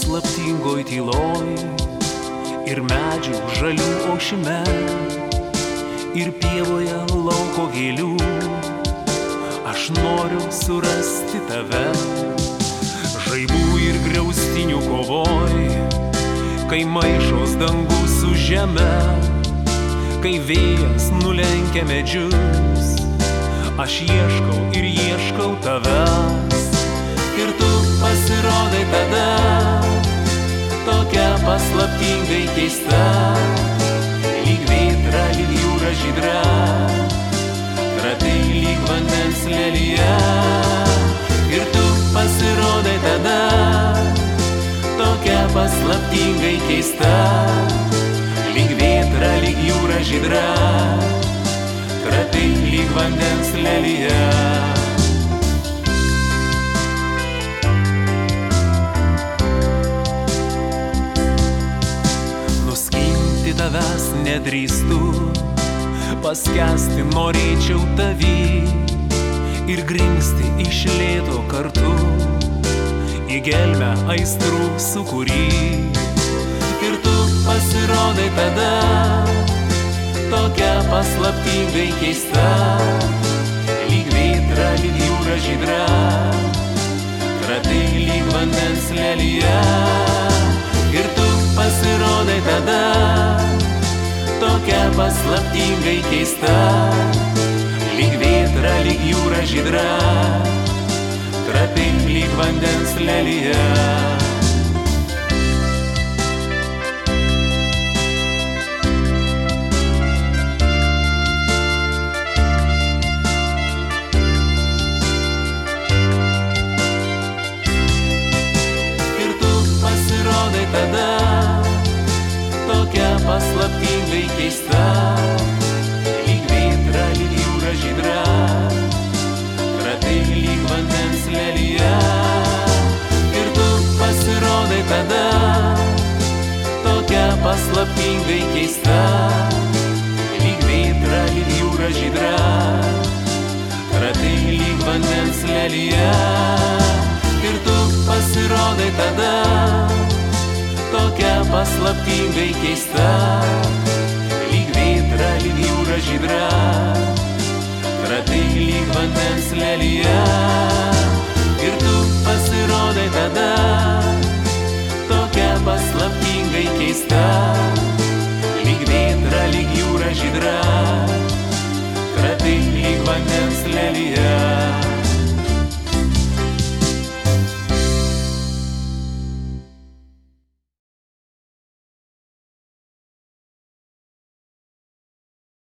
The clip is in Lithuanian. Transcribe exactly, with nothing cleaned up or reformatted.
paslaptingoj tyloj ir medžių žalių ošime ir pievoje lauko gėlių. Aš noriu surasti tave žaibų ir griaustinių kovoj, kai maišos dangus su žeme, kai vėjas nulenkia medžius. Aš ieškau ir ieškau tavęs ir tu pasirodai tada, tokia paslaptingai keista, lyg vėtra, lyg jūra žydra, trapi lyg vandens lelija. Ir tu pasirodai tada, tokia paslaptingai keista, lyg vėtra, lyg jūra žydra, trapi lyg vandens lelija. Nuskinti tavęs nedrįstu, paskęsti norėčiau tavy ir grimzti iš lėto kartu į gelmę aistrų sūkurį. Ir tu pasirodai tada, tokia paslaptingai keista, lyg vėtra, lyg jūra žydra, trapi lyg vandens lelija. Ir tu pasirodai tada, tokia paslaptingai keista, lyg vėtra, lyg jūra žydra, trapi lyg vandens lelija. Ir tu pasirodai tada, tokia paslaptingai keista, lyg vėtra, lyg jūra žydra, trapi lyg vandens lelija. Ir tu pasirodai tada, tokia paslaptingai keista, lyg vėtra, lyg jūra žydra, trapi lyg vandens lelija. Ir tu pasirodai tada, tokia paslaptingai keista, lyg vėtra, lyg jūra žydra, trapi lyg vandens lelija. Ir tu pasirodai tada, tokia paslaptingai keista, lyg vėtra, lyg jūra žydra, trapi lyg vandens lelija.